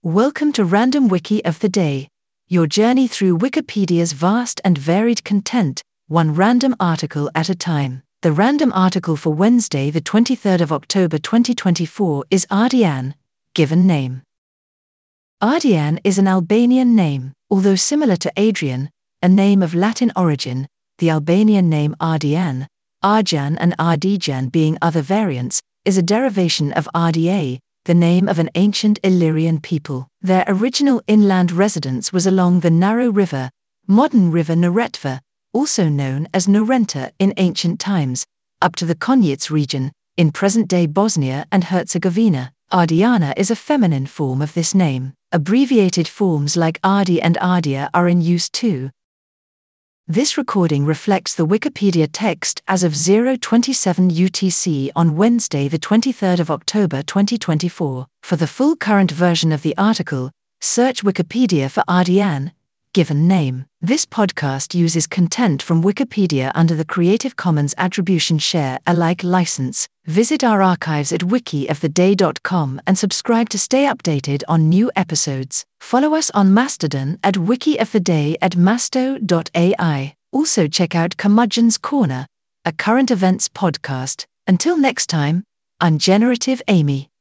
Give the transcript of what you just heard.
Welcome to Random Wiki of the Day, your journey through Wikipedia's vast and varied content, one random article at a time. The random article for Wednesday, the 23rd of October 2024 is Ardian, given name. Ardian is an Albanian name, although similar to Adrian, a name of Latin origin, the Albanian name Ardian, Arjan and Ardijan being other variants, is a derivation of Ardia, the name of an ancient Illyrian people. Their original inland residence was along the narrow river, modern river Neretva, also known as Narenta in ancient times, up to the Konjic region, in present-day Bosnia and Herzegovina. Ardiana is a feminine form of this name. Abbreviated forms like Ardi and Ardia are in use too. This recording reflects the Wikipedia text as of 0:27 UTC on Wednesday, the 23rd of October 2024. For the full current version of the article, search Wikipedia for Ardian, given name. This podcast uses content from Wikipedia under the Creative Commons Attribution Share Alike license. Visit our archives at wikioftheday.com and subscribe to stay updated on new episodes. Follow us on Mastodon at wikioftheday at masto.ai. Also check out Curmudgeon's Corner, a current events podcast. Until next time, I'm Generative Amy.